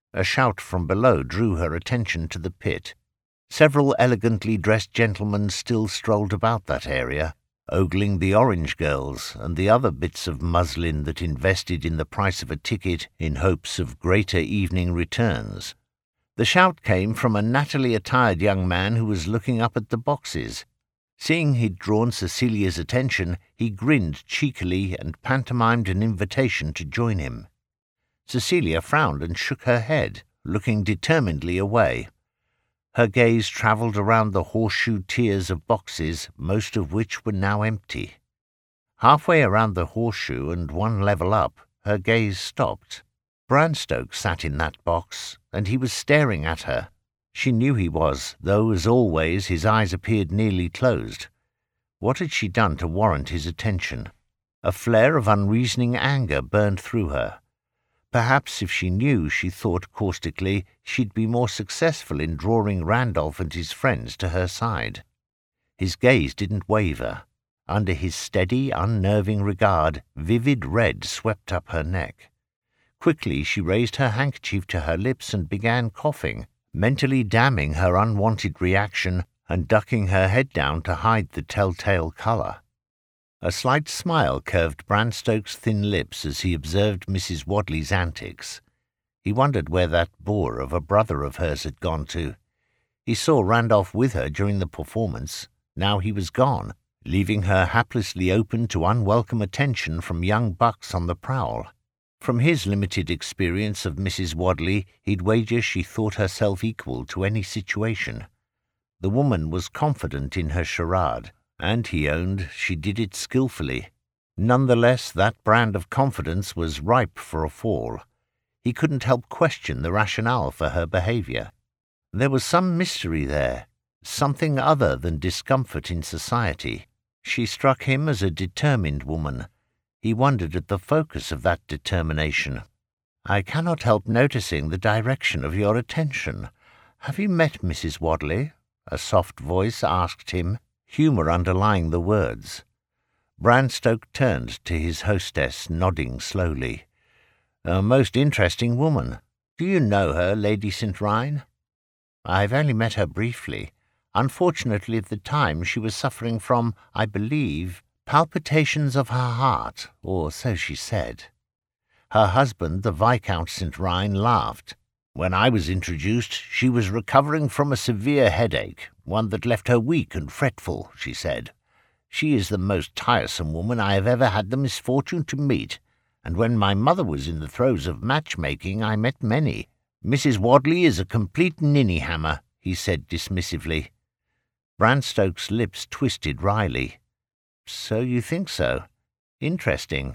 A shout from below drew her attention to the pit. Several elegantly dressed gentlemen still strolled about that area, ogling the orange girls and the other bits of muslin that invested in the price of a ticket in hopes of greater evening returns. The shout came from a nattily attired young man who was looking up at the boxes. Seeing he'd drawn Cecilia's attention, he grinned cheekily and pantomimed an invitation to join him. Cecilia frowned and shook her head, looking determinedly away. Her gaze travelled around the horseshoe tiers of boxes, most of which were now empty. Halfway around the horseshoe and one level up, her gaze stopped. Branstoke sat in that box, and he was staring at her. She knew he was, though, as always, his eyes appeared nearly closed. What had she done to warrant his attention? A flare of unreasoning anger burned through her. Perhaps if she knew, she thought caustically, she'd be more successful in drawing Randolph and his friends to her side. His gaze didn't waver. Under his steady, unnerving regard, vivid red swept up her neck. Quickly she raised her handkerchief to her lips and began coughing, mentally damning her unwanted reaction and ducking her head down to hide the telltale colour. A slight smile curved Branstoke's thin lips as he observed Mrs. Wadley's antics. He wondered where that boor of a brother of hers had gone to. He saw Randolph with her during the performance. Now he was gone, leaving her haplessly open to unwelcome attention from young bucks on the prowl. From his limited experience of Mrs. Wadley, he'd wager she thought herself equal to any situation. The woman was confident in her charade, and he owned she did it skilfully. None the less, that brand of confidence was ripe for a fall. He couldn't help question the rationale for her behaviour. There was some mystery there, something other than discomfort in society. She struck him as a determined woman. He wondered at the focus of that determination. "I cannot help noticing the direction of your attention. Have you met Mrs. Wadley?" a soft voice asked him, humour underlying the words. Branstoke turned to his hostess, nodding slowly. "A most interesting woman. Do you know her, Lady St. Rhine?" "I've only met her briefly. Unfortunately, at the time she was suffering from, I believe, palpitations of her heart, or so she said." Her husband, the Viscount St. Rhine, laughed. "When I was introduced, she was recovering from a severe headache, one that left her weak and fretful," she said. "She is the most tiresome woman I have ever had the misfortune to meet, and when my mother was in the throes of matchmaking I met many. Mrs. Wadley is a complete ninny-hammer," he said dismissively. Branstoke's lips twisted wryly. "So you think so? Interesting."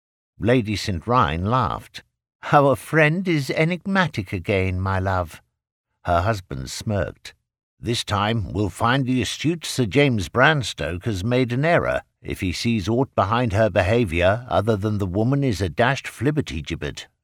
Lady St. Rhine laughed. "Our friend is enigmatic again, my love." Her husband smirked. "This time we'll find the astute Sir James Branstoke has made an error, if he sees aught behind her behaviour other than the woman is a dashed flibbertigibbet,"